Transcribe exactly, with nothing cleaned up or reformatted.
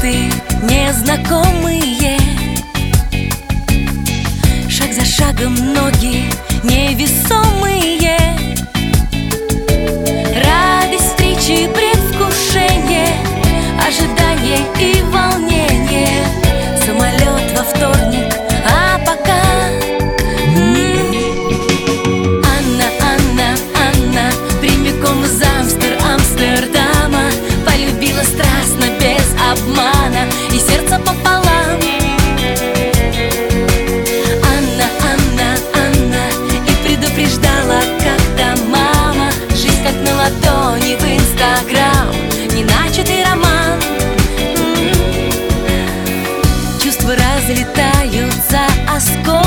мечты незнакомые. Шаг за шагом ноги невесомые. Радость встречи, предвкушение, ожидание и волнение. Самолет во вторник, а пока Анна, Анна, Анна прямиком из Амстер, Амстердама полюбила страстно, без обмана, и сердце пополам. Анна, Анна, Анна и предупреждала, когда мама: жизнь как на ладони в Инстаграм, не начатый роман. Чувства разлетаются осколками.